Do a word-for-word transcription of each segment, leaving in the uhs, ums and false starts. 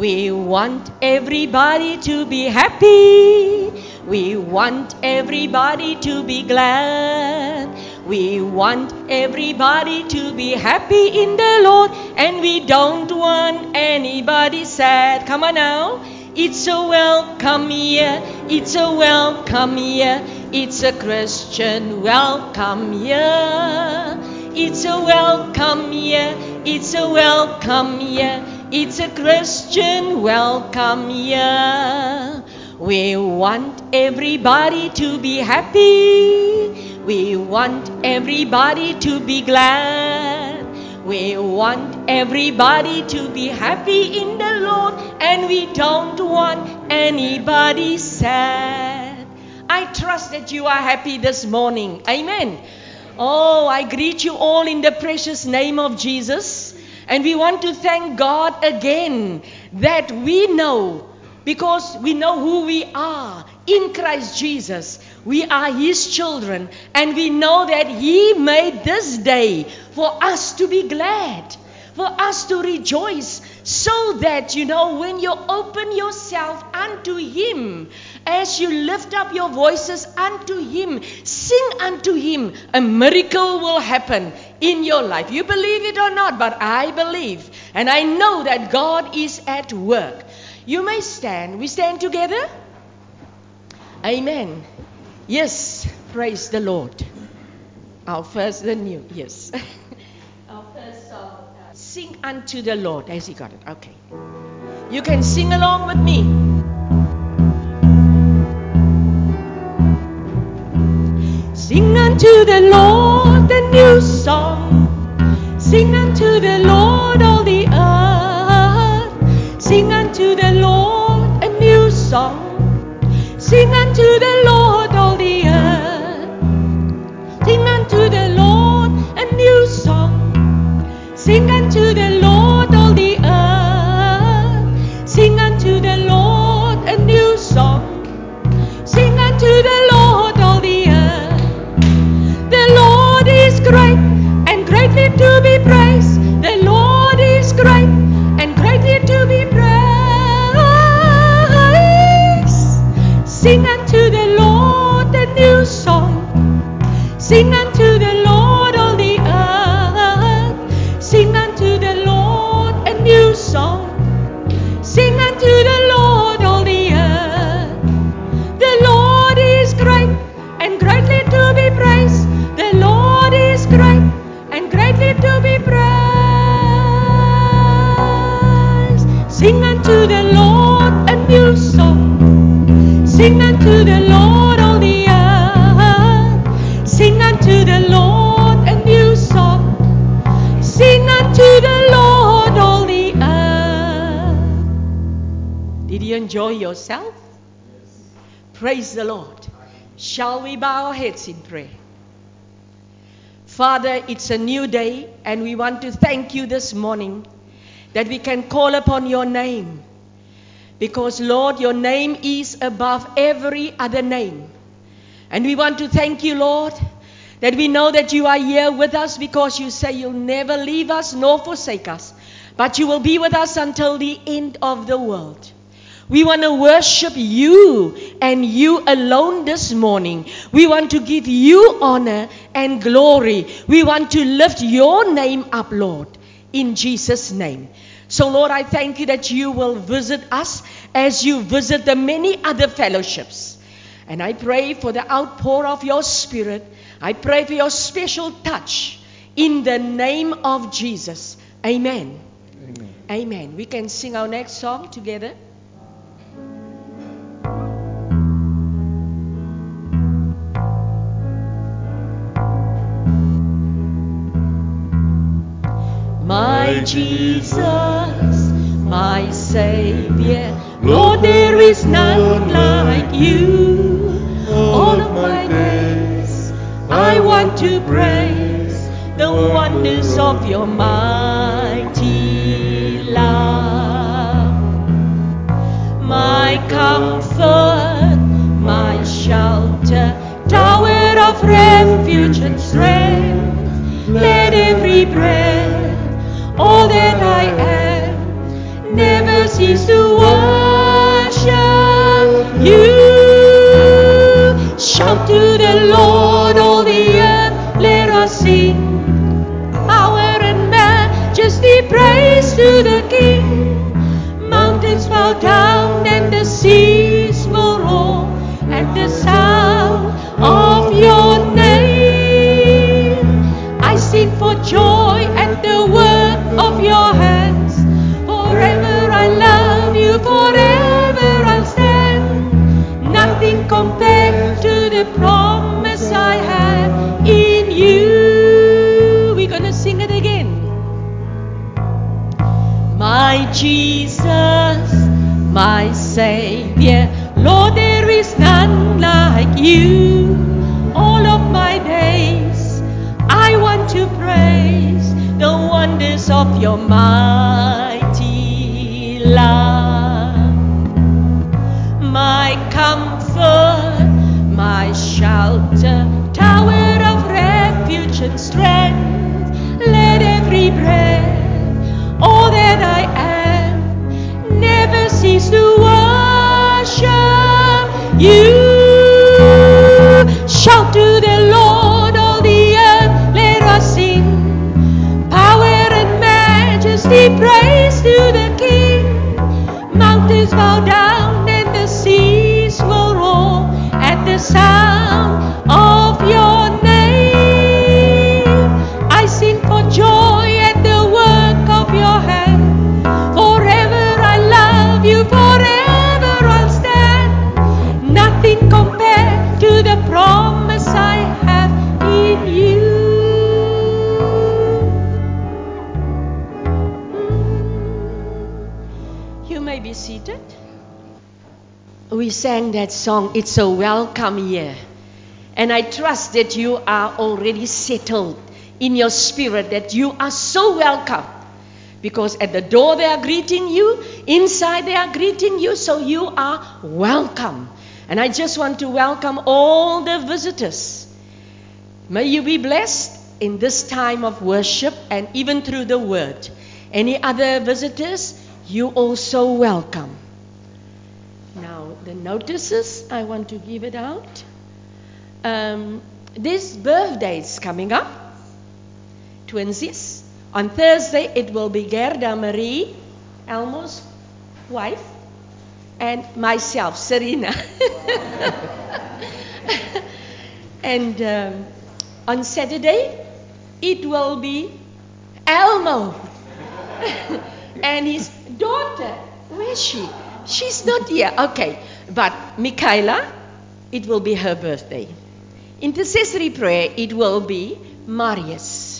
We want everybody to be happy. We want everybody to be glad. We want everybody to be happy in the Lord, and we don't want anybody sad. Come on now. It's a welcome year. It's a welcome year. It's a Christian welcome year. It's a welcome year. It's a welcome year. It's a Christian welcome year. We want everybody to be happy. We want everybody to be glad. We want everybody to be happy in the Lord, and we don't want anybody sad. I trust that you are happy this morning. Amen. Oh, I greet you all in the precious name of Jesus. And we want to thank God again that we know, because we know who we are in Christ Jesus. We are His children, and we know that He made this day for us to be glad, for us to rejoice, so that, you know, when you open yourself unto Him, as you lift up your voices unto Him, sing unto Him, a miracle will happen in your life. You believe it or not, but I believe, and I know that God is at work. You may stand. We stand together. Amen. Yes, praise the Lord. Our first, the new, yes. Our first song, uh, Sing Unto the Lord. Has he got it? Okay. You can sing along with me. Sing unto the Lord the new song. Sing unto the Lord all the earth. Sing unto the Lord a new song. Sing unto the Lord all the earth. Sing unto the Lord a new song. Sing unto the Lord all the earth. Sing unto the Lord a new song. Sing unto the Lord all the earth. The Lord is great and greatly to be praised. The Lord is great and greatly to be praised. Sing unto the Lord a new song. Sing unto the Lord all the earth. Sing unto the Lord a new song. Sing unto the Lord all the earth. The Lord is great and greatly to be praised. The Lord is great and greatly to be praised. Sing unto the Lord a new song. Sing unto the Lord all the earth. Sing unto the Lord a new song. Sing unto the Lord all the earth. Did you enjoy yourself? Praise the Lord. Shall we bow our heads in prayer? Father, it's a new day, and we want to thank you this morning that we can call upon your name. Because, Lord, your name is above every other name. And we want to thank you, Lord, that we know that you are here with us, because you say you'll never leave us nor forsake us, but you will be with us until the end of the world. We want to worship you and you alone this morning. We want to give you honor and glory. We want to lift your name up, Lord, in Jesus' name. So, Lord, I thank you that you will visit us as you visit the many other fellowships. And I pray for the outpour of your Spirit. I pray for your special touch in the name of Jesus. Amen. Amen. Amen. We can sing our next song together. My Jesus, my Savior, Lord, there is none like you. All of my days I want to praise the wonders of your mighty love. My comfort, my shelter, tower of refuge and strength, let every breath, all that I am, never cease cease to worship you. Shout to the Lord, all the earth, let us sing. Power and majesty, praise to the King. Mountains bow down and the seas will roar at the sound of your name. I sing for joy at the work of your hands. Forever I love you, forever I'll stand. Nothing compared to the promise I have in you. We're gonna sing it again. My Jesus, my Savior, Lord, there is none like you. All of my days, I want to praise the wonders of your mighty love. My comfort, my shelter, tower of refuge and strength, let every breath, all that I am, never cease to worship you. Shout to the Lord, all the earth, let us sing. Power and majesty, praise to the King. Mountains bow down and the seas will roar at the sound of your name. I sing for joy at the work of your hand. Forever I love you, forever I'll stand. Nothing compared to the promise I have in you. You may be seated. We sang that song, It's a Welcome Year. And I trust that you are already settled in your spirit, that you are so welcome. Because at the door they are greeting you, inside they are greeting you, so you are welcome. And I just want to welcome all the visitors. May you be blessed in this time of worship and even through the word. Any other visitors, you also welcome. Now, the notices, I want to give it out. Um, this birthday is coming up. Twinsies. On Thursday, it will be Gerda Marie, Elmo's wife, and myself, Serena. And um, on Saturday, it will be Elmo and his daughter. Where is she? She's not here. Okay. But Michaela, it will be her birthday. Intercessory prayer, it will be Marius.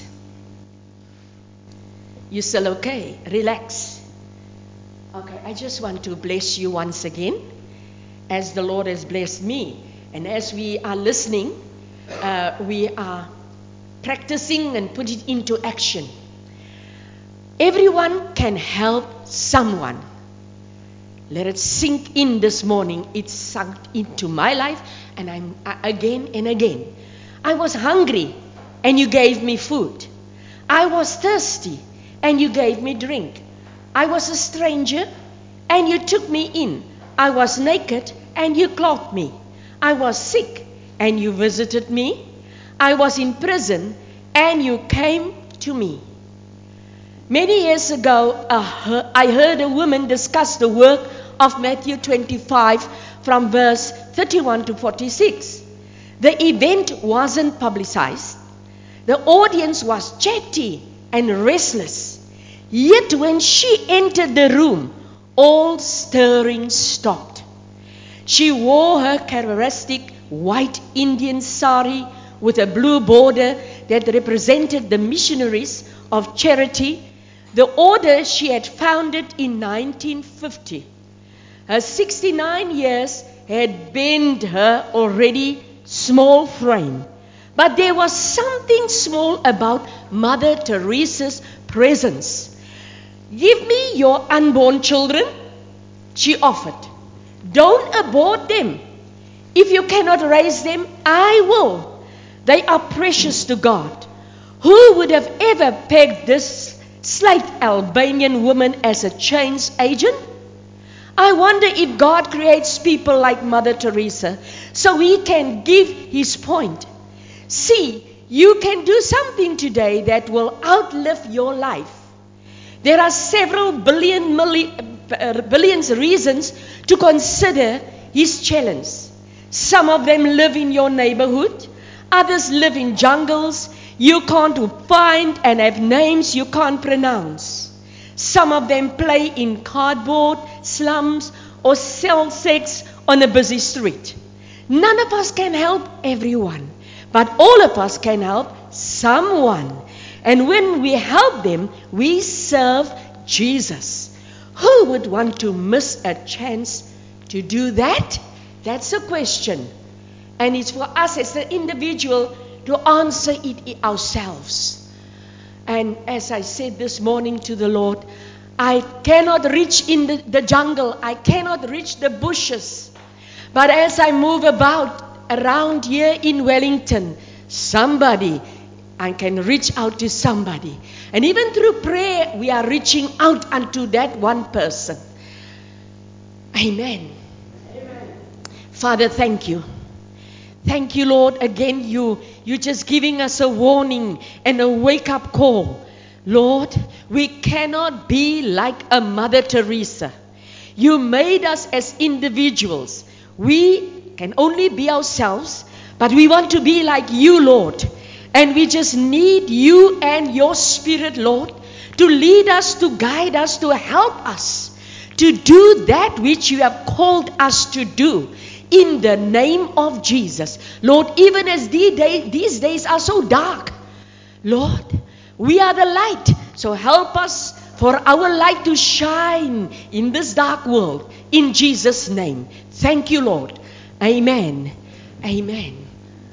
You still okay? Relax. Okay, I just want to bless you once again, as the Lord has blessed me. And as we are listening, uh, we are practicing and put it into action. Everyone can help someone. Let it sink in this morning. It sunk into my life, and I'm uh, again and again. I was hungry, and you gave me food. I was thirsty, and you gave me drink. I was a stranger, and you took me in. I was naked, and you clothed me. I was sick, and you visited me. I was in prison, and you came to me. Many years ago, uh, I heard a woman discuss the work of Matthew twenty-five from verse thirty-one to forty-six. The event wasn't publicized. The audience was chatty and restless. Yet when she entered the room, all stirring stopped. She wore her characteristic white Indian sari with a blue border that represented the missionaries of charity, the order she had founded in nineteen fifty. Her sixty-nine years had bent her already small frame. But there was something small about Mother Teresa's presence. Give me your unborn children, she offered. Don't abort them. If you cannot raise them, I will. They are precious to God. Who would have ever pegged this slight Albanian woman as a change agent? I wonder if God creates people like Mother Teresa so He can give His point. See, you can do something today that will outlive your life. There are several billion, million, uh, billions reasons to consider His challenge. Some of them live in your neighborhood. Others live in jungles you can't find and have names you can't pronounce. Some of them play in cardboard, slums, or sell sex on a busy street. None of us can help everyone, but all of us can help someone. And when we help them, we serve Jesus. Who would want to miss a chance to do that? That's a question. And it's for us as an individual to answer it ourselves. And as I said this morning to the Lord, I cannot reach in the, the jungle. I cannot reach the bushes. But as I move about around here in Wellington, somebody, I can reach out to somebody. And even through prayer, we are reaching out unto that one person. Amen. Amen. Father, thank you. Thank you, Lord. Again, you, you're just giving us a warning and a wake-up call. Lord, we cannot be like a Mother Teresa. You made us as individuals. We can only be ourselves, but we want to be like you, Lord. And we just need you and your Spirit, Lord, to lead us, to guide us, to help us to do that which you have called us to do. In the name of Jesus. Lord, even as these days are so dark, Lord, we are the light. So help us for our light to shine in this dark world. In Jesus' name. Thank you, Lord. Amen. Amen.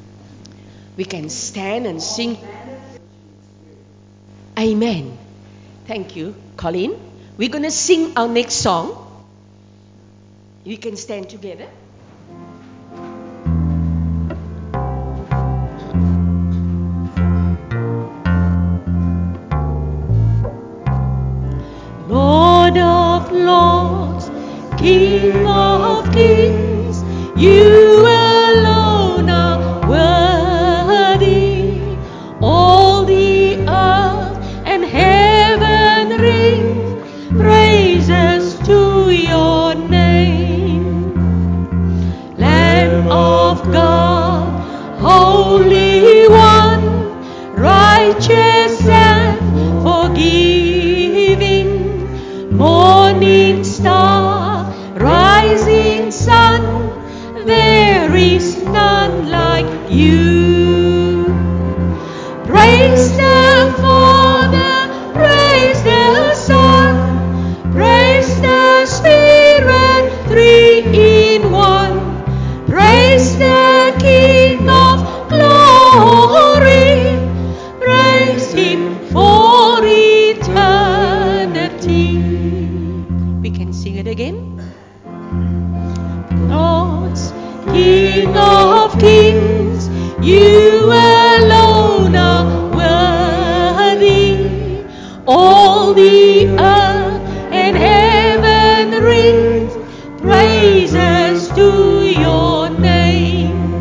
We can stand and sing. Amen. Thank you, Colleen. We're going to sing our next song. We can stand together. Lord of Lords, King of Kings, you alone are worthy. All the earth and heaven ring praises to your name. Lamb of God, Holy One, righteous and forgiving. Morning star, rising sun, there is none like you. Praise the Father, praise the Son, praise the Spirit, three in one. Praise the King of glory, praise Him for eternity. We can sing it again. Lord's King of Kings, you alone are worthy. All the earth and heaven rings praises to your name.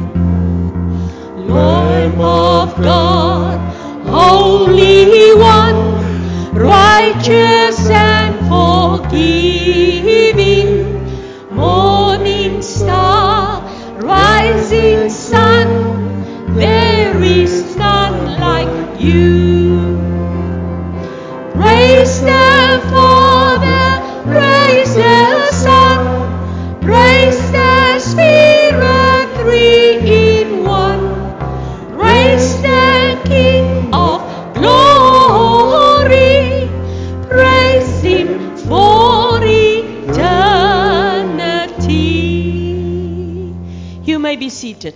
Lamb of God, Holy One, righteous and forgiving. Morning star, rising sun, there is none like you. Praise the Father, praise the Son, praise the Spirit, three in one. Praise the King of glory, praise Him for eternity. You may be seated.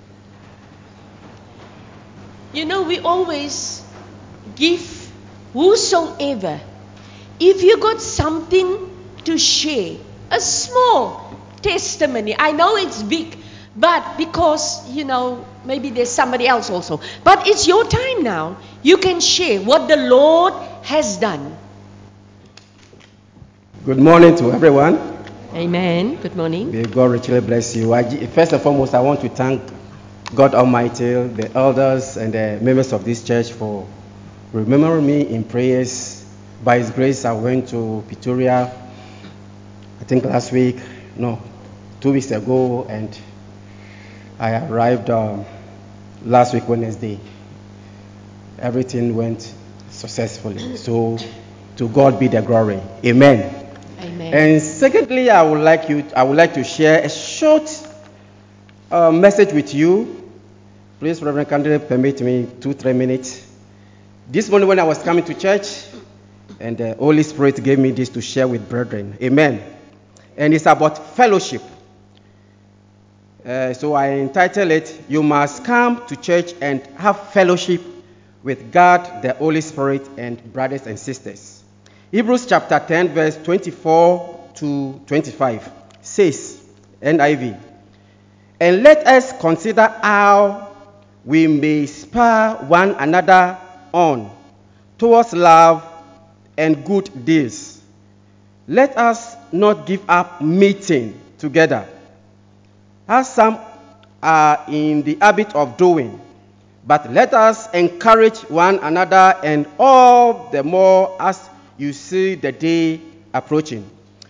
You know, we always give whosoever. If you got something to share, a small testimony, I know it's big, but because, you know, maybe there's somebody else also. But it's your time now. You can share what the Lord has done. Good morning to everyone. Amen. Good morning. May God richly bless you. I, first and foremost, I want to thank God Almighty, the elders and the members of this church for remembering me in prayers. By His grace, I went to Pretoria, I think last week, no, two weeks ago, and I arrived um, last week, Wednesday. Everything went successfully. So, to God be the glory. Amen. Amen. And secondly, I would like you. I would like to share a short uh, message with you. Please, Reverend Candle, permit me two, three minutes. This morning, when I was coming to church, and the Holy Spirit gave me this to share with brethren. Amen. And it's about fellowship. Uh, so I entitled it, "You must come to church and have fellowship with God, the Holy Spirit, and brothers and sisters." Hebrews chapter ten, verse twenty-four to twenty-five says, N I V, "And let us consider how we may spur one another on towards love and good deeds. Let us not give up meeting together, as some are in the habit of doing, but let us encourage one another, and all the more as you see the day approaching.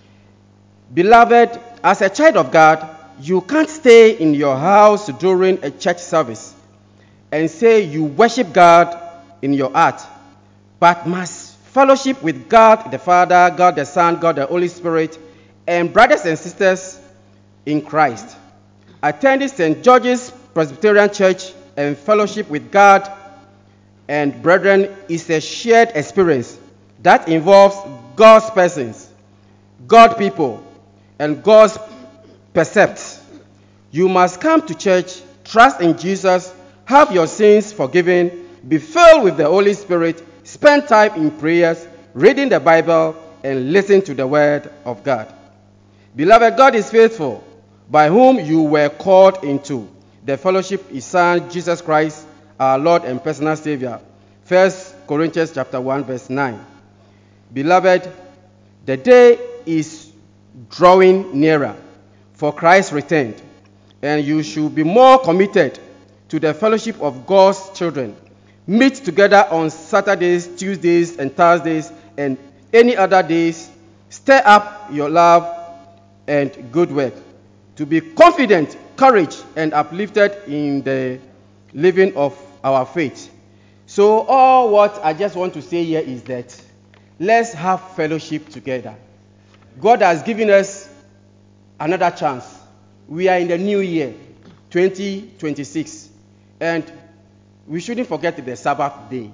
Beloved, as a child of God, you can't stay in your house during a church service and say you worship God in your heart, but must fellowship with God the Father, God the Son, God the Holy Spirit, and brothers and sisters in Christ. Attending Saint George's Presbyterian Church and fellowship with God and brethren is a shared experience that involves God's persons, God's people, and God's precepts. You must come to church, trust in Jesus, have your sins forgiven, be filled with the Holy Spirit, spend time in prayers, reading the Bible, and listen to the Word of God. Beloved, God is faithful, by whom you were called into the fellowship His Son, Jesus Christ, our Lord and personal Savior. First Corinthians chapter one, verse nine. Beloved, the day is drawing nearer for Christ's return, and you should be more committed to the fellowship of God's children. Meet together on Saturdays, Tuesdays, and Thursdays, and any other days. Stir up your love and good work. To be confident, courage, and uplifted in the living of our faith. So all what I just want to say here is that let's have fellowship together. God has given us another chance. We are in the new year, twenty twenty-six, and we shouldn't forget the Sabbath day.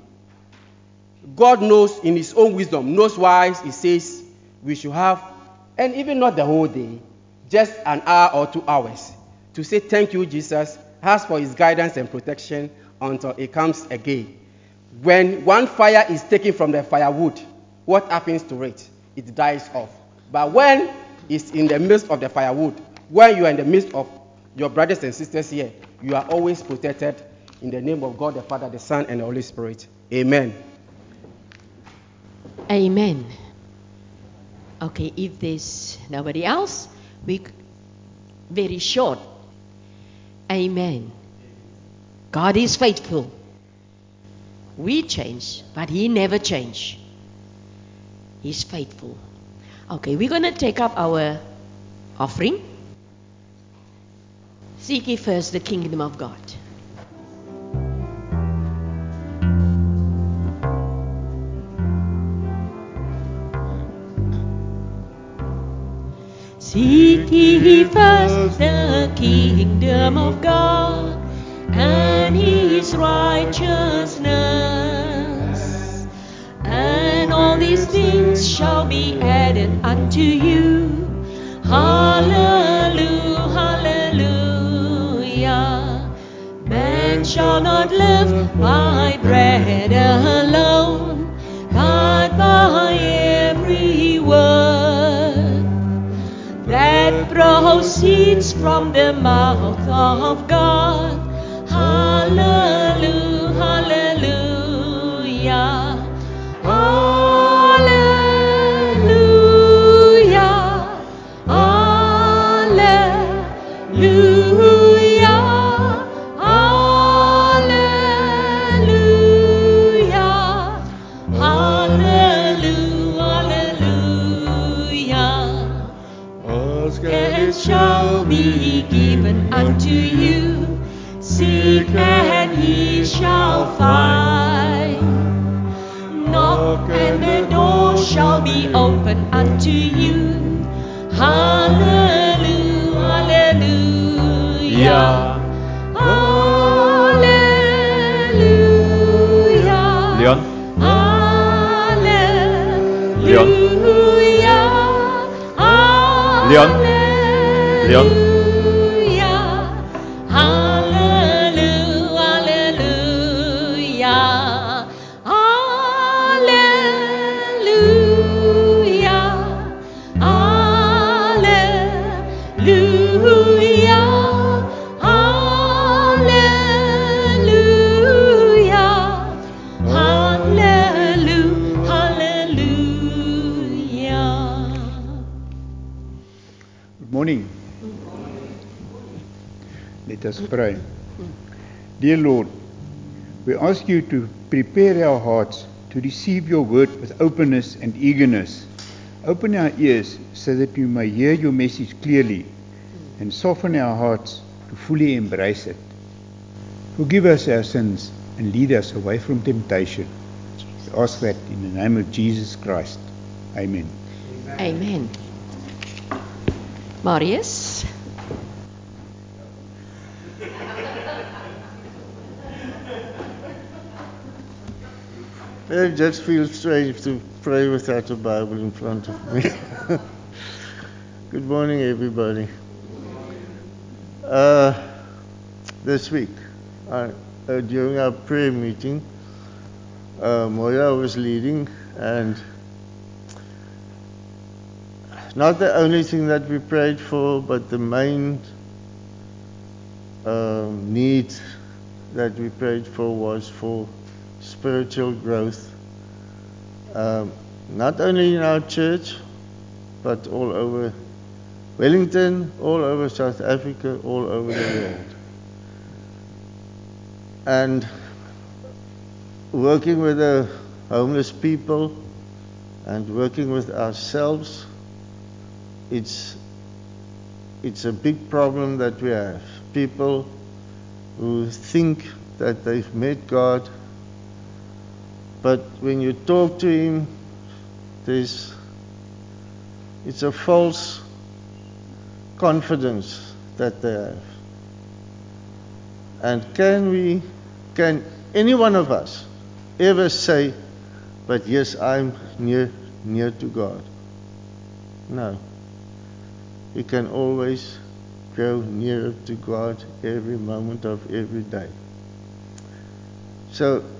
God knows in His own wisdom, knows why He says we should have, and even not the whole day, just an hour or two hours, to say thank you, Jesus, ask for His guidance and protection until He comes again. When one fire is taken from the firewood, what happens to it? It dies off. But when it's in the midst of the firewood, when you are in the midst of your brothers and sisters here, you are always protected in the name of God the Father, the Son, and the Holy Spirit. Amen. Amen. Okay, if there's nobody else, we very short. Amen. God is faithful. We change, but He never change. He's faithful. Okay, we're going to take up our offering. Seek ye first the kingdom of God. Seek ye first the kingdom of God and His righteousness, and all these things shall be added unto you. Hallelujah, hallelujah. Man shall not live by bread alone, but by every word that proceeds from the mouth of God. Hallelujah, hallelujah, hallelujah, hallelujah. it shall be given unto you. Seek and ye shall find. Knock and the door shall be opened unto you. Hallelujah, hallelujah, hallelujah. Leon? Hallelujah. Leon? Leon? Leon? Hallelujah. Hallelujah. Hallelujah. Hallelujah. Hallelujah. Hallelujah. Hallelujah. Good morning. Let us pray. Dear Lord, we ask you to prepare our hearts to receive your word with openness and eagerness. Open our ears so that we may hear your message clearly and soften our hearts to fully embrace it. Forgive us our sins and lead us away from temptation. We ask that in the name of Jesus Christ. Amen. Amen. Marius? It just feels strange to pray without a Bible in front of me. Good morning, everybody. Uh, this week, I, uh, during our prayer meeting, uh, Moya was leading, and not the only thing that we prayed for, but the main um, need that we prayed for was for spiritual growth, um, not only in our church, but all over Wellington, all over South Africa, all over the world. And working with the homeless people and working with ourselves, it's it's a big problem that we have. People who think that they've met God, but when you talk to him, there's it's a false confidence that they have. And can we, can any one of us ever say, but yes, I'm near, near to God? No. We can always grow nearer to God every moment of every day. So,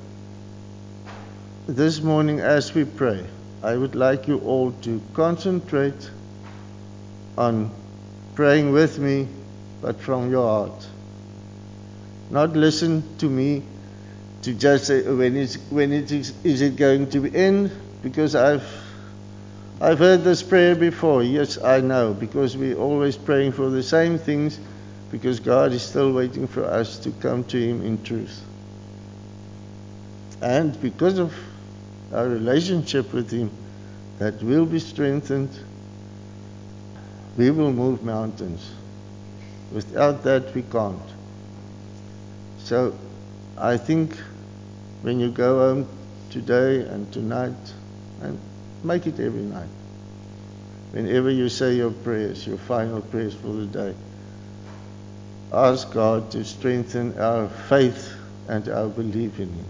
this morning as we pray, I would like you all to concentrate on praying with me, but from your heart. Not listen to me to just say, when is when it is, is it going to end? Because I've I've heard this prayer before. Yes, I know, because we're always praying for the same things, because God is still waiting for us to come to him in truth. And because of our relationship with him, that will be strengthened, we will move mountains. Without that, we can't. So, I think when you go home today and tonight, and make it every night, whenever you say your prayers, your final prayers for the day, ask God to strengthen our faith and our belief in him.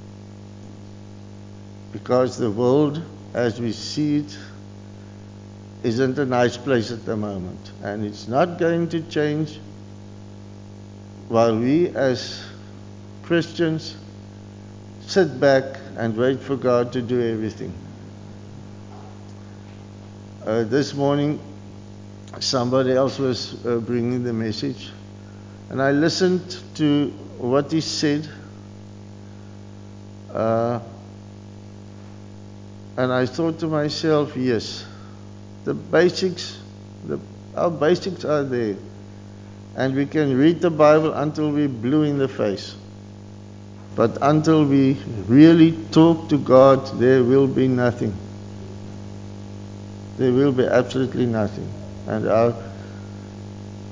Because the world, as we see it, isn't a nice place at the moment. And it's not going to change while we as Christians sit back and wait for God to do everything. Uh, this morning, somebody else was uh, bringing the message, and I listened to what he said, uh, and I thought to myself, yes, the basics, the, our basics are there, and we can read the Bible until we're blue in the face. But until we really talk to God, there will be nothing. There will be absolutely nothing. And our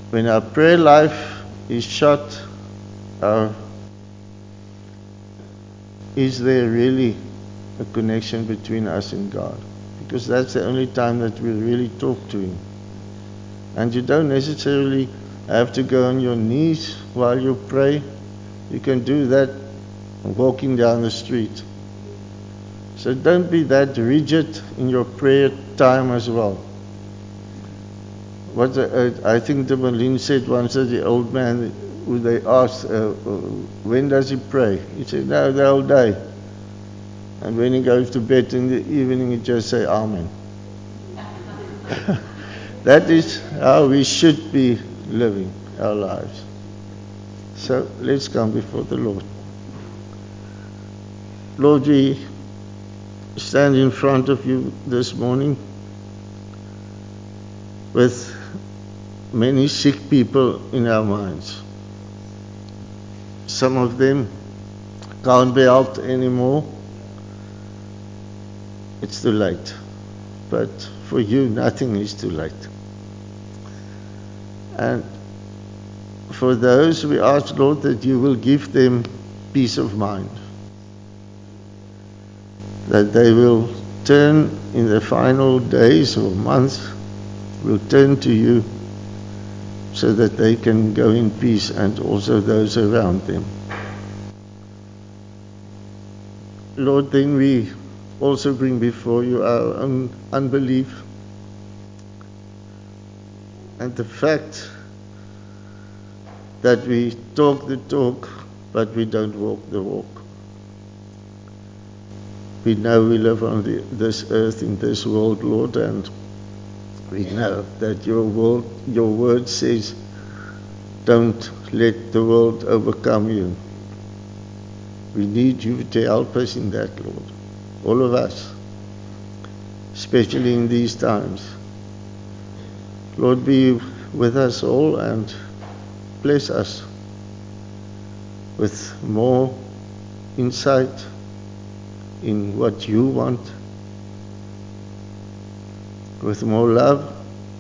when our prayer life is shut, our, is there really a connection between us and God? Because that's the only time that we really talk to Him. And you don't necessarily have to go on your knees while you pray. You can do that walking down the street. So don't be that rigid in your prayer time as well. What the, uh, I think the Malin said once that the old man, who they asked, uh, when does he pray? He said, no, the whole day. And when he goes to bed in the evening, he just say, Amen. That is how we should be living our lives. So let's come before the Lord. Lord, we stand in front of you this morning with many sick people in our minds. Some of them can't be helped anymore. It's too late. But for you, nothing is too late. And for those, we ask, Lord, that you will give them peace of mind. That they will turn in the final days or months, will turn to you so that they can go in peace, and also those around them. Lord, then we also bring before you our own unbelief and the fact that we talk the talk, but we don't walk the walk. We know we live on the, this earth, in this world, Lord, and we know that your word, your word says, don't let the world overcome you. We need you to help us in that, Lord. All of us, especially in these times. Lord, be with us all and bless us with more insight in what you want, with more love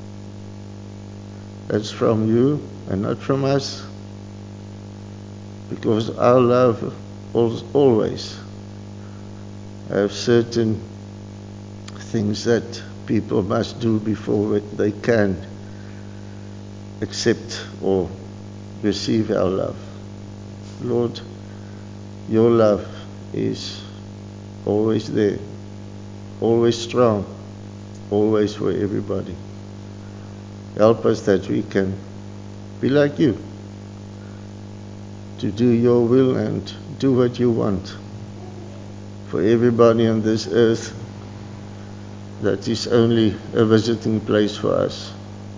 that's from you and not from us, because our love always have certain things that people must do before they can accept or receive our love. Lord, your love is always there, always strong, always for everybody. Help us that we can be like you, to do your will and do what you want for everybody on this earth that is only a visiting place for us.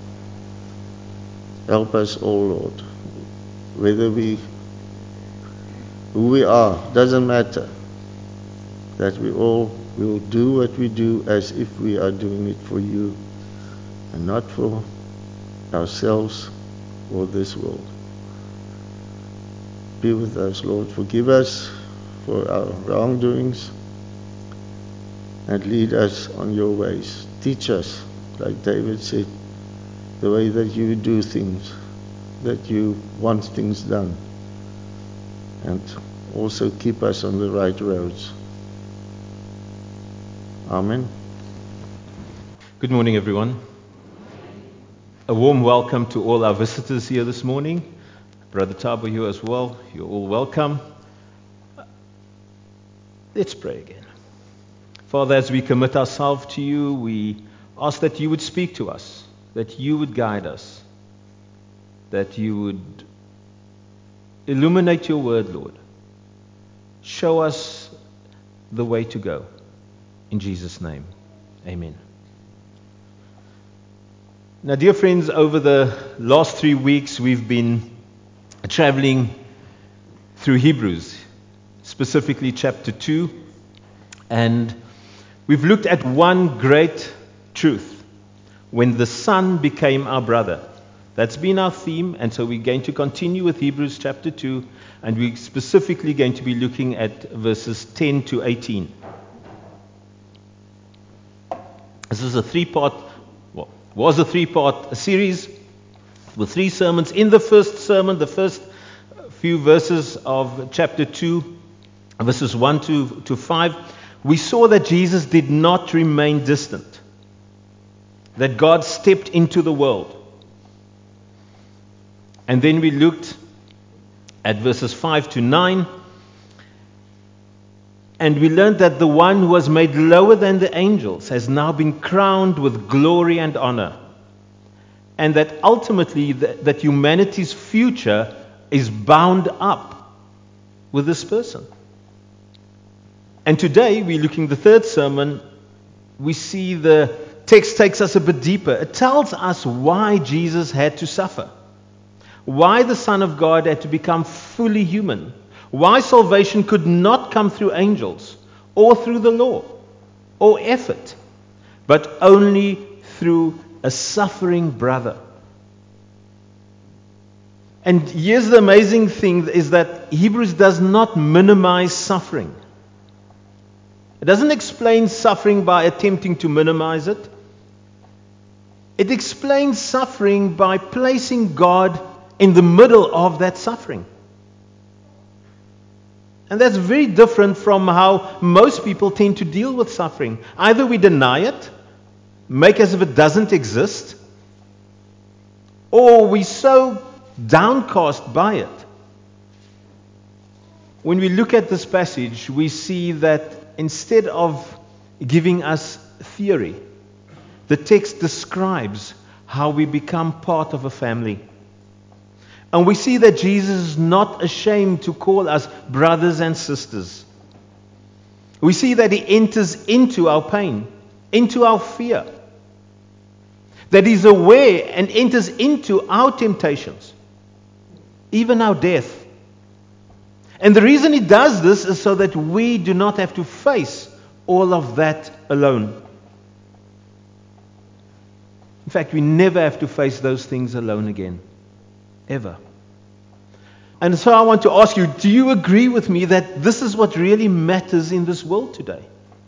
Help us, all, Lord. Whether we, who we are, doesn't matter. That we all will do what we do as if we are doing it for you and not for ourselves or this world. Be with us, Lord. Forgive us for our wrongdoings and lead us on your ways. Teach us, like David said, the way that you do things, that you want things done, and also keep us on the right roads. Amen. Good morning, everyone. A warm welcome to all our visitors here this morning. Brother Tabo here as well. You're all welcome. Let's pray again. Father, as we commit ourselves to you, we ask that you would speak to us, that you would guide us, that you would illuminate your word, Lord. Show us the way to go. In Jesus' name, amen. Now, dear friends, over the last three weeks, we've been traveling through Hebrews, specifically chapter two, and we've looked at one great truth: when the Son became our brother. That's been our theme, and so we're going to continue with Hebrews chapter two, and we're specifically going to be looking at verses ten to eighteen. This is a three-part, well, was a three-part series. with three sermons. In the first sermon, the first few verses of chapter two, verses one to, to five, we saw that Jesus did not remain distant, that God stepped into the world. And then we looked at verses five to nine, and we learned that the one who was made lower than the angels has now been crowned with glory and honor, and that ultimately that, that humanity's future is bound up with this person. And today we're looking at the third sermon. We see the text takes us a bit deeper. It tells us why Jesus had to suffer, why the Son of God had to become fully human, why salvation could not come through angels or through the law or effort, but only through a suffering brother. And here's the amazing thing is that Hebrews does not minimize suffering. It doesn't explain suffering by attempting to minimize it. It explains suffering by placing God in the middle of that suffering. And that's very different from how most people tend to deal with suffering. Either we deny it, make as if it doesn't exist, or we're so downcast by it. When we look at this passage, we see that instead of giving us theory, the text describes how we become part of a family. And we see that Jesus is not ashamed to call us brothers and sisters. We see that He enters into our pain, into our fear. That He's aware and enters into our temptations, even our death. And the reason He does this is so that we do not have to face all of that alone. In fact, we never have to face those things alone again. Ever. And so I want to ask you, do you agree with me that this is what really matters in this world today?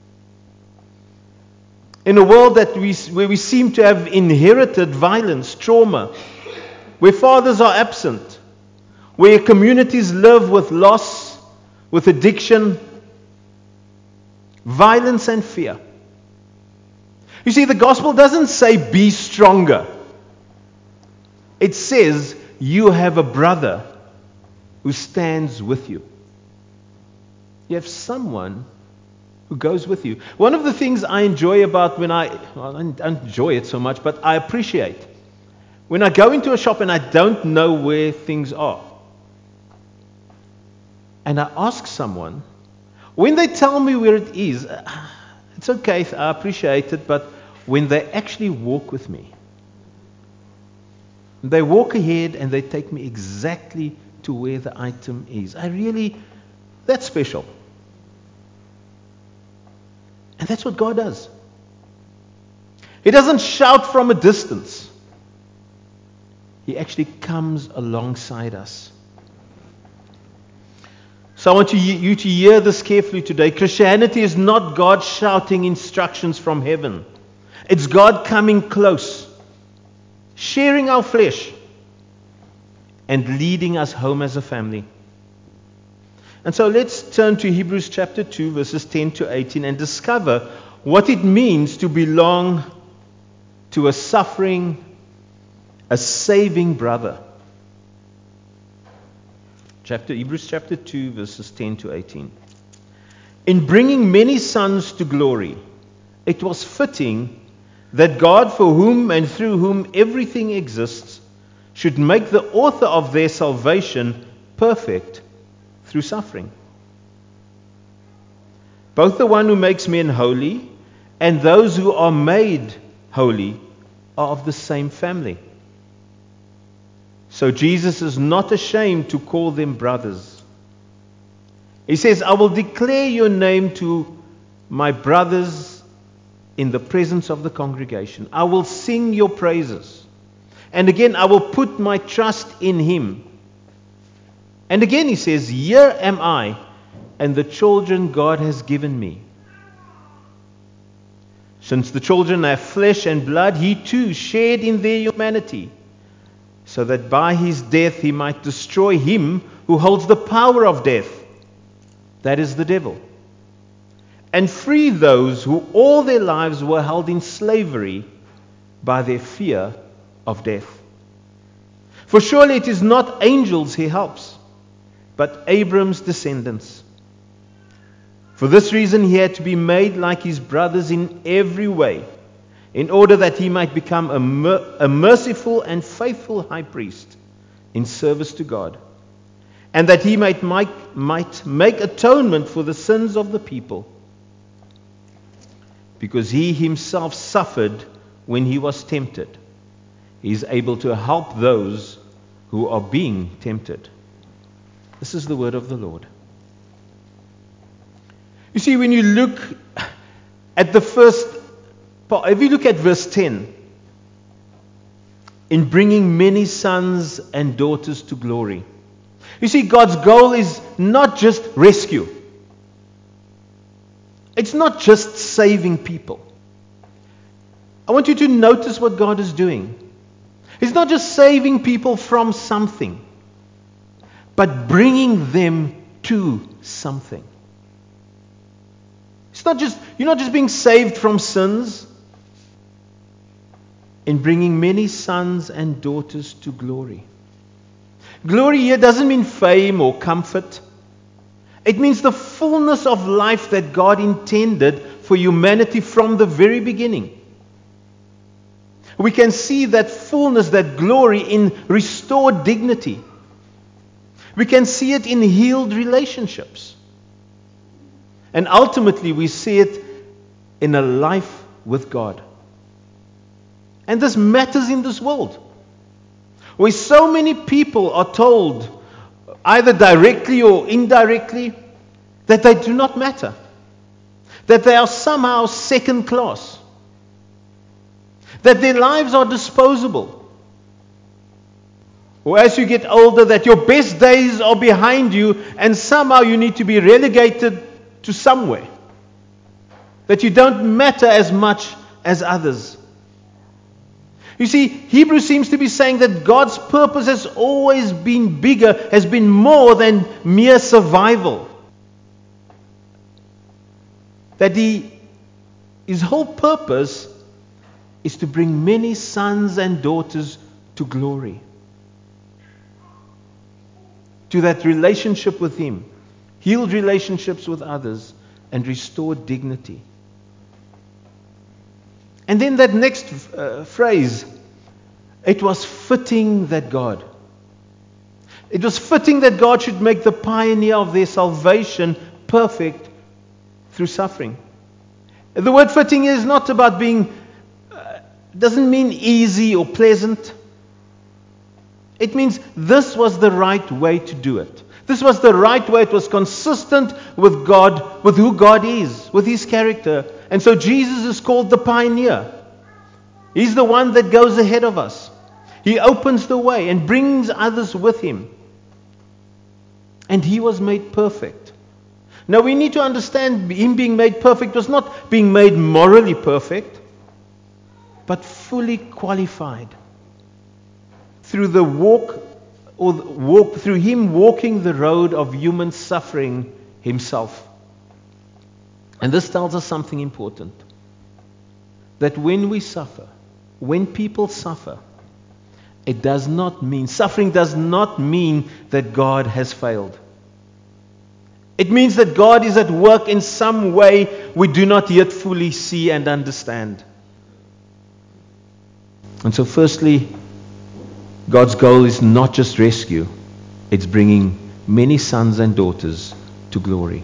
In a world that we, where we seem to have inherited violence, trauma, where fathers are absent, where communities live with loss, with addiction, violence and fear. You see, the gospel doesn't say be stronger. It says you have a brother who stands with you. You have someone who goes with you. One of the things I enjoy about when I, well, I don't enjoy it so much, but I appreciate when I go into a shop and I don't know where things are. And I ask someone, when they tell me where it is, it's okay, I appreciate it, but when they actually walk with me, they walk ahead and they take me exactly to where the item is. I really, that's special. And that's what God does. He doesn't shout from a distance. He actually comes alongside us. So I want you, you to hear this carefully today. Christianity is not God shouting instructions from heaven. It's God coming close, sharing our flesh, and leading us home as a family. And so let's turn to Hebrews chapter two, verses ten to eighteen, and discover what it means to belong to a suffering, a saving brother. Chapter Hebrews chapter two, verses ten to eighteen. In bringing many sons to glory, it was fitting that God, for whom and through whom everything exists, should make the author of their salvation perfect through suffering. Both the one who makes men holy and those who are made holy are of the same family. So Jesus is not ashamed to call them brothers. He says, I will declare your name to my brothers in the presence of the congregation. I will sing your praises. And again, I will put my trust in him. And again he says, here am I and the children God has given me. Since the children have flesh and blood, he too shared in their humanity, so that by his death he might destroy him who holds the power of death, that is the devil, and free those who all their lives were held in slavery by their fear of death. For surely it is not angels he helps, but Abram's descendants. For this reason he had to be made like his brothers in every way, in order that he might become a, mer- a merciful and faithful high priest in service to God, and that he might, might, might make atonement for the sins of the people, because he himself suffered when he was tempted. He is able to help those who are being tempted. This is the word of the Lord. You see, when you look at the first part, if you look at verse ten, in bringing many sons and daughters to glory. You see, God's goal is not just rescue. It's not just saving people. I want you to notice what God is doing. He's not just saving people from something, but bringing them to something. It's not just, you're not just being saved from sins. In bringing many sons and daughters to glory. Glory here doesn't mean fame or comfort. It means the fullness of life that God intended for humanity from the very beginning. We can see that fullness, that glory in restored dignity. We can see it in healed relationships. And ultimately we see it in a life with God. And this matters in this world, where so many people are told, either directly or indirectly, that they do not matter, that they are somehow second class, that their lives are disposable, or as you get older, that your best days are behind you and somehow you need to be relegated to somewhere, that you don't matter as much as others. You see, Hebrews seems to be saying that God's purpose has always been bigger, has been more than mere survival. That he, his whole purpose is to bring many sons and daughters to glory. To that relationship with him, healed relationships with others, and restored dignity. And then that next uh, phrase, it was fitting that God. It was fitting that God should make the pioneer of their salvation perfect through suffering. The word fitting is not about being, uh, doesn't mean easy or pleasant. It means this was the right way to do it. This was the right way. It was consistent with God, with who God is, with his character. And so Jesus is called the pioneer. He's the one that goes ahead of us. He opens the way and brings others with him. And he was made perfect. Now we need to understand him being made perfect was not being made morally perfect, but fully qualified through the walk or walk through him walking the road of human suffering himself. And this tells us something important. That when we suffer, when people suffer, it does not mean, suffering does not mean that God has failed. It means that God is at work in some way we do not yet fully see and understand. And so firstly, God's goal is not just rescue, it's bringing many sons and daughters to glory.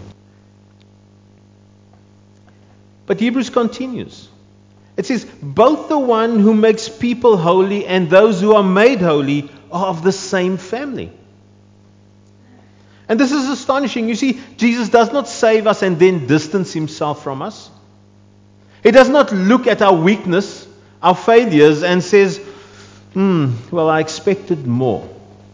But Hebrews continues. It says, both the one who makes people holy and those who are made holy are of the same family. And this is astonishing. You see, Jesus does not save us and then distance himself from us. He does not look at our weakness, our failures, and says, hmm, well, I expected more.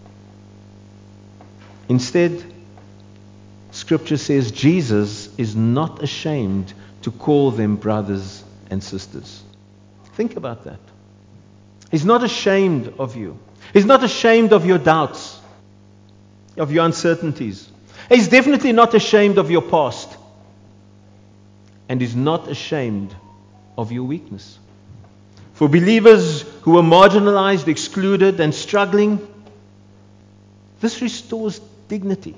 Instead, Scripture says Jesus is not ashamed to call them brothers and sisters. Think about that. He's not ashamed of you. He's not ashamed of your doubts, of your uncertainties. He's definitely not ashamed of your past. And He's not ashamed of your weakness. For believers who are marginalized, excluded, and struggling, this restores dignity.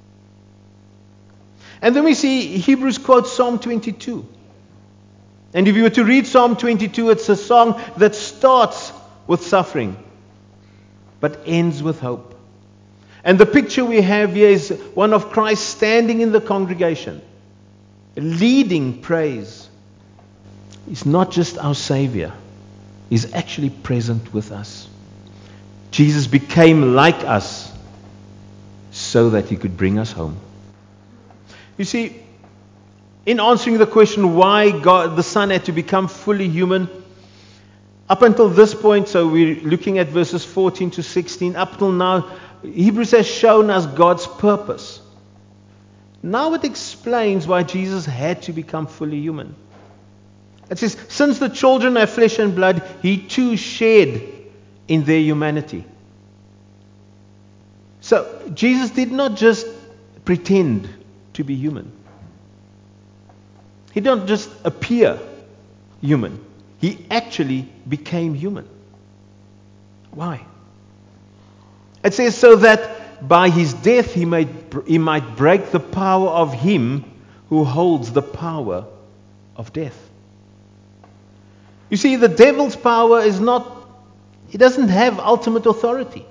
And then we see Hebrews quotes Psalm twenty-two. And if you were to read Psalm twenty-two, it's a song that starts with suffering, but ends with hope. And the picture we have here is one of Christ standing in the congregation, leading praise. He's not just our Savior. He's actually present with us. Jesus became like us so that He could bring us home. You see, in answering the question why God, the Son had to become fully human, up until this point, so we're looking at verses fourteen to sixteen, up till now, Hebrews has shown us God's purpose. Now it explains why Jesus had to become fully human. It says, since the children have flesh and blood, He too shared in their humanity. So, Jesus did not just pretend to be human. He didn't just appear human. He actually became human. Why? It says, so that by His death He might, he might break the power of Him who holds the power of death. You see, the devil's power is not, he doesn't have ultimate authority.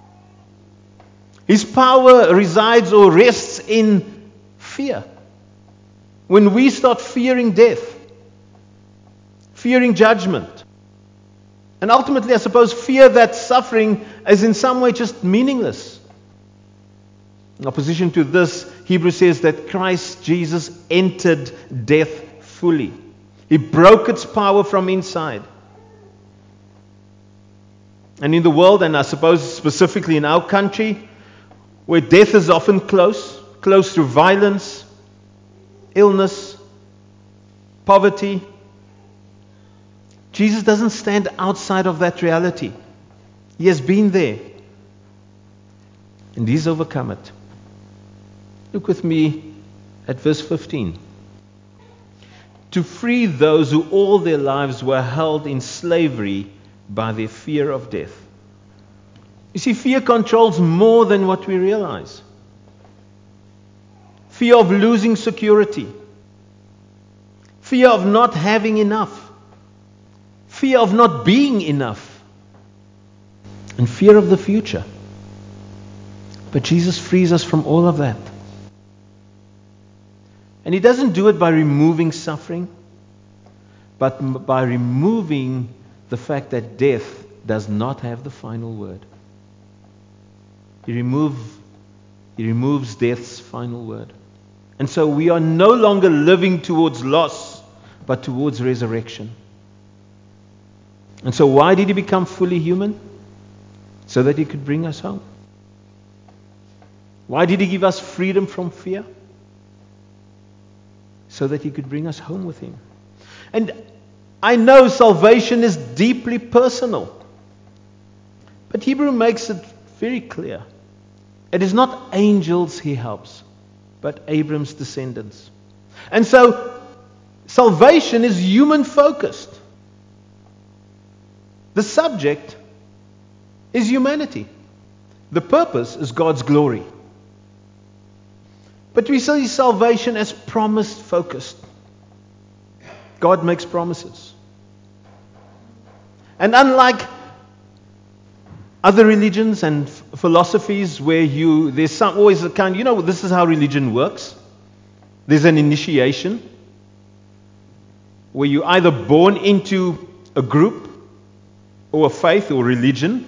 His power resides or rests in fear. When we start fearing death, fearing judgment, and ultimately, I suppose, fear that suffering is in some way just meaningless. In opposition to this, Hebrews says that Christ Jesus entered death fully. He broke its power from inside. And in the world, and I suppose specifically in our country, where death is often close, close through violence, illness, poverty, Jesus doesn't stand outside of that reality. He has been there. And He's overcome it. Look with me at verse fifteen. To free those who all their lives were held in slavery by their fear of death. You see, fear controls more than what we realize. Fear of losing security. Fear of not having enough. Fear of not being enough. And fear of the future. But Jesus frees us from all of that. And He doesn't do it by removing suffering, but by removing the fact that death does not have the final word. He, remove, he removes death's final word. And so we are no longer living towards loss, but towards resurrection. And so why did He become fully human? So that He could bring us home. Why did He give us freedom from fear? So that He could bring us home with Him. And I know salvation is deeply personal. But Hebrew makes it very clear. It is not angels He helps, but Abram's descendants. And so, salvation is human-focused. The subject is humanity. The purpose is God's glory. But we see salvation as promise-focused. God makes promises. And unlike other religions and f- philosophies where you, there's some, always a kind, you know, this is how religion works. There's an initiation where you're either born into a group or a faith or religion,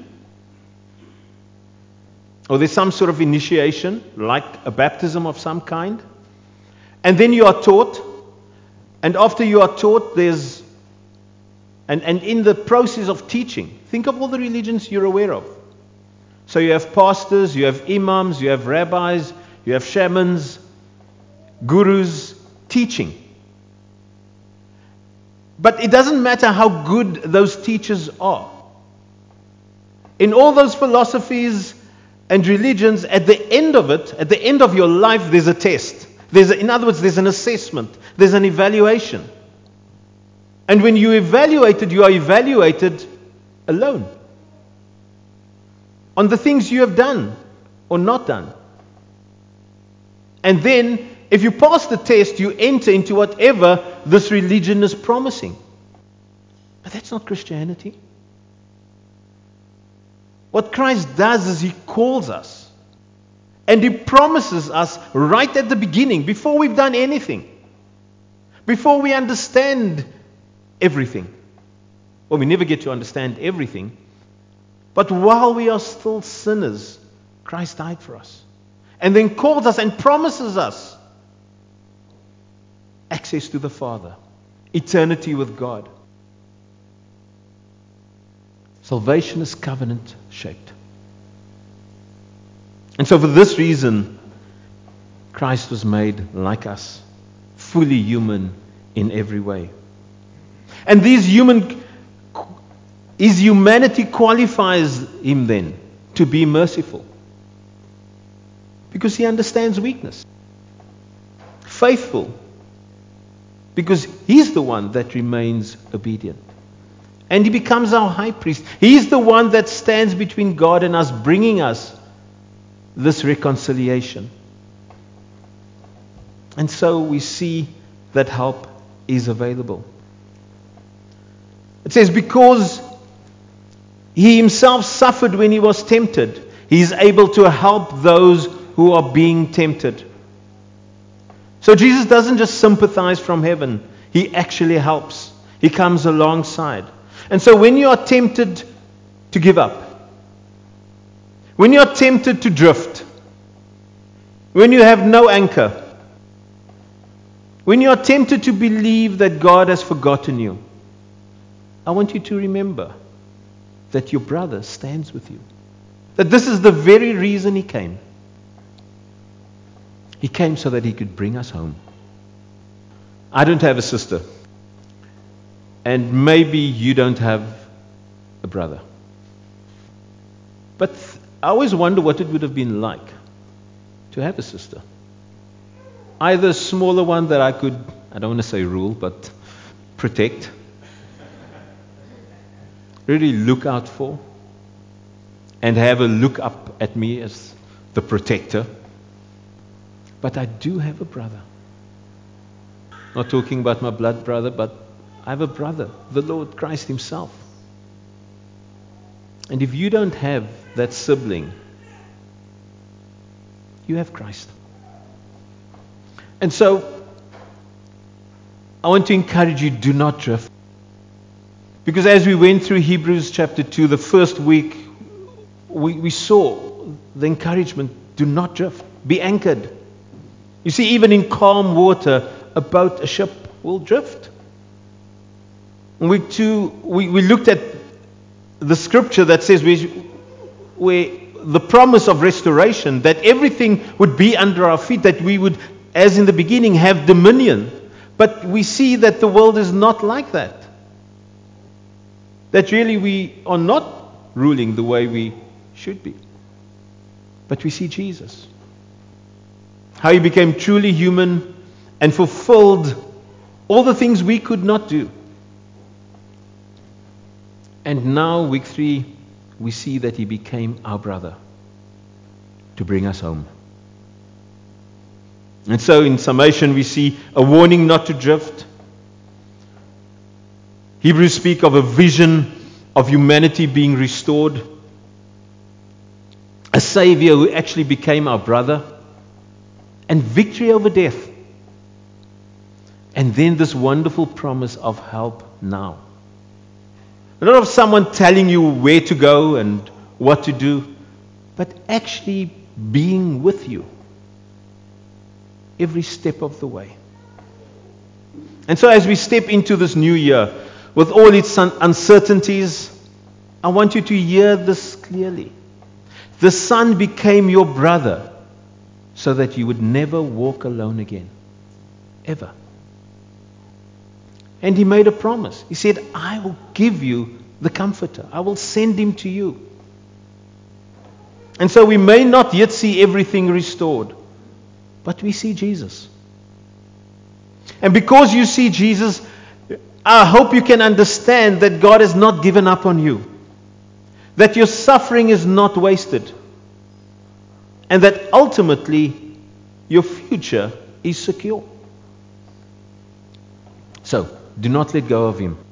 or there's some sort of initiation, like a baptism of some kind. And then you are taught. And after you are taught, there's... And, and in the process of teaching, think of all the religions you're aware of. So you have pastors, you have imams, you have rabbis, you have shamans, gurus, teaching. But it doesn't matter how good those teachers are. In all those philosophies and religions, at the end of it, at the end of your life, there's a test. There's a, in other words, there's an assessment. There's an evaluation. And when you evaluate it, you are evaluated alone on the things you have done or not done. And then, if you pass the test, you enter into whatever this religion is promising. But that's not Christianity. What Christ does is He calls us. And He promises us right at the beginning, before we've done anything. Before we understand everything. Well, we never get to understand everything. But while we are still sinners, Christ died for us. And then calls us and promises us access to the Father. Eternity with God. Salvation is covenant shaped. And so for this reason, Christ was made like us, fully human in every way. And these human, His humanity qualifies Him then to be merciful. Because He understands weakness. Faithful. Because He's the one that remains obedient. And He becomes our high priest. He's the one that stands between God and us, bringing us this reconciliation. And so we see that help is available. It says, because He Himself suffered when He was tempted, He is able to help those who are being tempted. So Jesus doesn't just sympathize from heaven. He actually helps. He comes alongside. And so when you are tempted to give up, when you are tempted to drift, when you have no anchor, when you are tempted to believe that God has forgotten you, I want you to remember that your brother stands with you. That this is the very reason He came. He came so that He could bring us home. I don't have a sister. And maybe you don't have a brother. But I always wonder what it would have been like to have a sister. Either a smaller one that I could, I don't want to say rule, but protect. Really look out for. And have a look up at me as the protector. But I do have a brother. Not talking about my blood brother, but I have a brother, the Lord Christ Himself. And if you don't have that sibling, you have Christ. And so, I want to encourage you, do not drift. Because as we went through Hebrews chapter two, the first week, we, we saw the encouragement, do not drift. Be anchored. You see, even in calm water, a boat, a ship will drift. We, too, we, we looked at the scripture that says we, we, the promise of restoration, that everything would be under our feet, that we would, as in the beginning, have dominion. But we see that the world is not like that. That really we are not ruling the way we should be. But we see Jesus. How He became truly human and fulfilled all the things we could not do. And now, week three, we see that He became our brother to bring us home. And so, in summation, we see a warning not to drift. Hebrews speak of a vision of humanity being restored. A Savior who actually became our brother. And victory over death. And then this wonderful promise of help now. Not of someone telling you where to go and what to do, but actually being with you every step of the way. And so as we step into this new year, with all its uncertainties, I want you to hear this clearly. The Son became your brother so that you would never walk alone again. Ever. And He made a promise. He said, I will give you the Comforter. I will send Him to you. And so we may not yet see everything restored, but we see Jesus. And because you see Jesus, I hope you can understand that God has not given up on you. That your suffering is not wasted. And that ultimately your future is secure. So, do not let go of Him.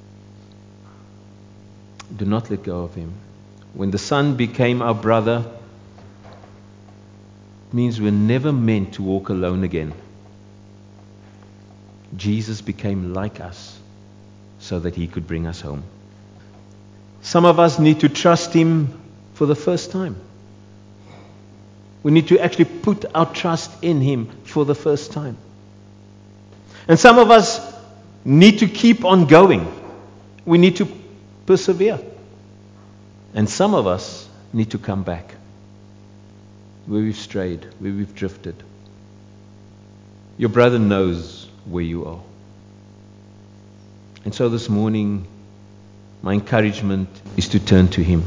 Do not let go of Him. When the Son became our brother, it means we're never meant to walk alone again. Jesus became like us so that He could bring us home. Some of us need to trust Him for the first time. We need to actually put our trust in Him for the first time. And some of us need to keep on going. We need to persevere. And some of us need to come back where we've strayed, where we've drifted. Your brother knows where you are. And so this morning, my encouragement is to turn to Him.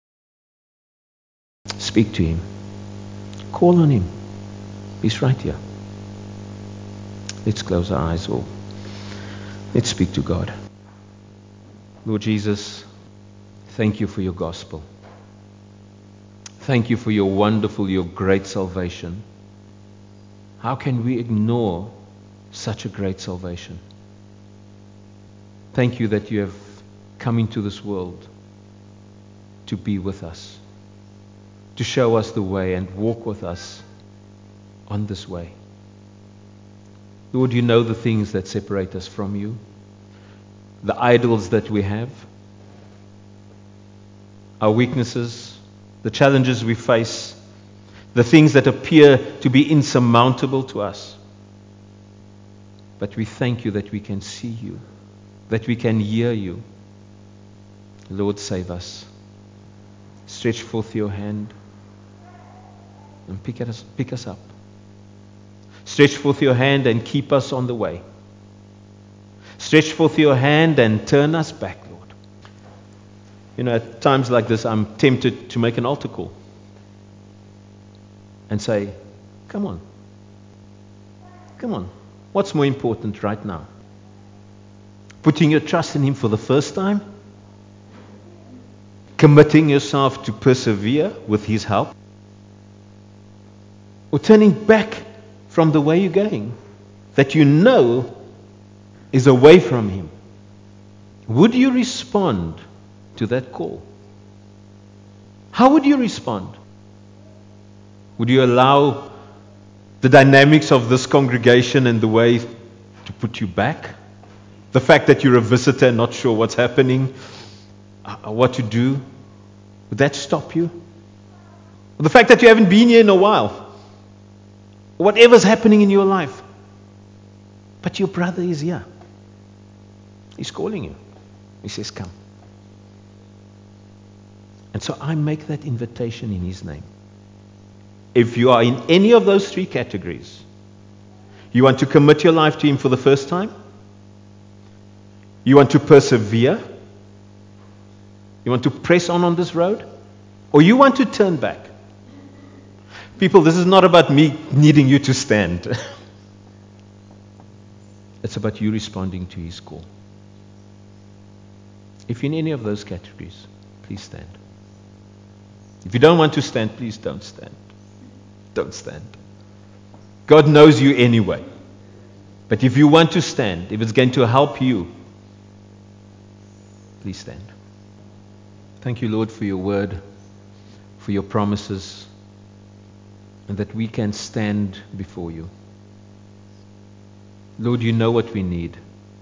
Speak to Him. Call on Him. He's right here. Let's close our eyes all. Let's speak to God. Lord Jesus, thank You for Your gospel. Thank You for Your wonderful, Your great salvation. How can we ignore such a great salvation? Thank You that You have come into this world to be with us, to show us the way and walk with us on this way. Lord, You know the things that separate us from You, the idols that we have, our weaknesses, the challenges we face, the things that appear to be insurmountable to us. But we thank You that we can see You, that we can hear You. Lord, save us. Stretch forth Your hand and pick us, pick us up. Stretch forth Your hand and keep us on the way. Stretch forth Your hand and turn us back, Lord. You know, at times like this, I'm tempted to make an altar call and say, come on. Come on. What's more important right now? Putting your trust in Him for the first time? Committing yourself to persevere with His help? Or turning back from the way you're going that you know is away from Him? Would you respond to that call? How would you respond? Would you allow the dynamics of this congregation and the way to put you back? The fact that you're a visitor, not sure what's happening, uh, what to do, would that stop you? Or the fact that you haven't been here in a while, whatever's happening in your life, but your brother is here. He's calling you. He says, come. And so I make that invitation in His name. If you are in any of those three categories, you want to commit your life to Him for the first time, you want to persevere, you want to press on on this road, or you want to turn back. People, this is not about me needing you to stand. It's about you responding to His call. If you're in any of those categories, please stand. If you don't want to stand, please don't stand. Don't stand. God knows you anyway. But if you want to stand, if it's going to help you, please stand. Thank you, Lord, for your word, for your promises, and that we can stand before you. Lord, you know what we need.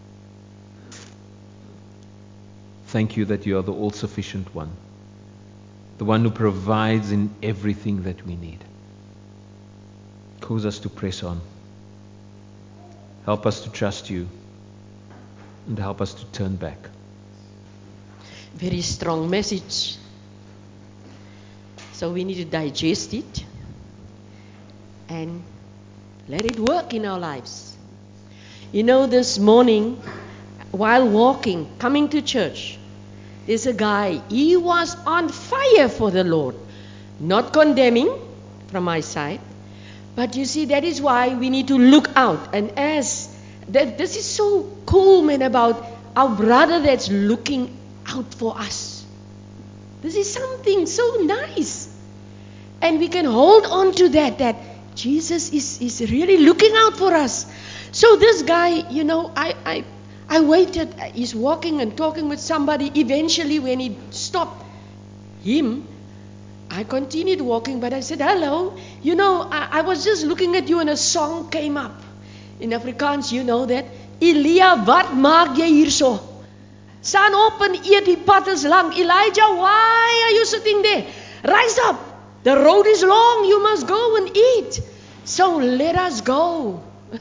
Thank you that you are the all-sufficient one, the one who provides in everything that we need. Cause us to press on. Help us to trust you, and help us to turn back. Very strong message. So we need to digest it and let it work in our lives. You know, this morning, while walking, coming to church, there's a guy, he was on fire for the Lord. Not condemning from my side. But you see, that is why we need to look out. And as that, this is so cool, man, about our brother that's looking out for us. This is something so nice. And we can hold on to that, that Jesus is, is really looking out for us. So this guy, you know, I, I, I waited. He's walking and talking with somebody. Eventually, when he stopped him, I continued walking, but I said, hello. You know, I, I was just looking at you and a song came up. In Afrikaans, you know that. Elia, wat maak jy hierso? Staan op en eet, die pad is lang. Elijah, why are you sitting there? Rise up. The road is long. You must go and eat. So let us go.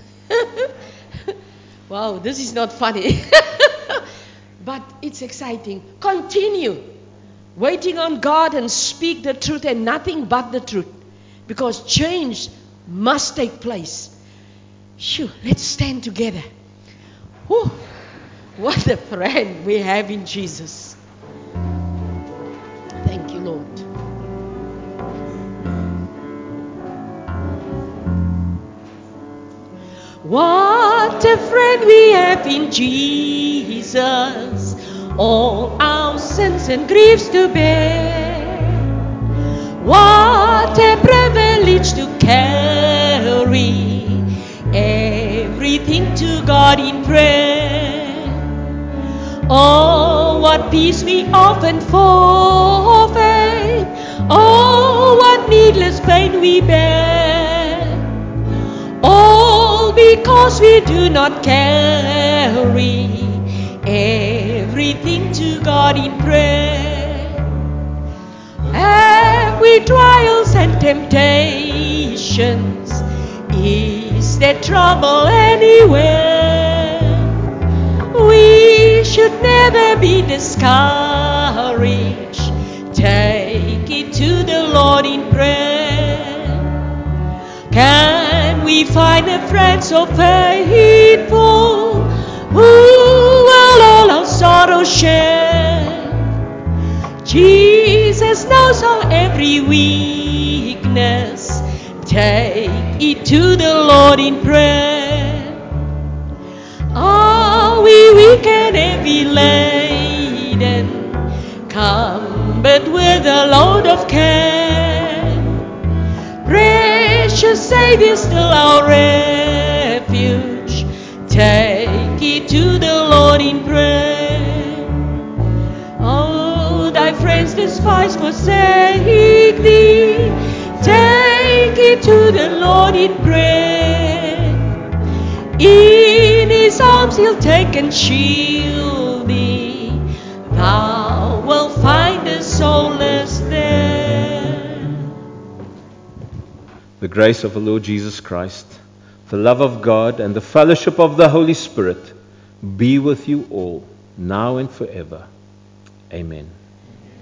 Wow, this is not funny. But it's exciting. Continue waiting on God and speak the truth and nothing but the truth. Because change must take place. Phew, let's stand together. Whew, what a friend we have in Jesus. Thank you, Lord. What a friend we have in Jesus. All our sins and griefs to bear. What a privilege to carry everything to God in prayer. Oh, what peace we often forfeit. Oh, what needless pain we bear. All because we do not carry everything to God in prayer. Have we trials and temptations? Is there trouble anywhere? We should never be discouraged. Take it to the Lord in prayer. Can we find a friend so faithful who will all our sorrow share? Jesus knows our every weakness. Take it to the Lord in prayer. Are we weak and heavy laden, cumbered with a load of care? Precious Savior, still our refuge. Take it to the Lord in prayer. Oh, thy friends despise, forsake thee. Take it to the Lord in prayer. In His arms He'll take and shield thee. Thou wilt find a solace there. The grace of the Lord Jesus Christ, the love of God, and the fellowship of the Holy Spirit be with you all, now and forever. Amen.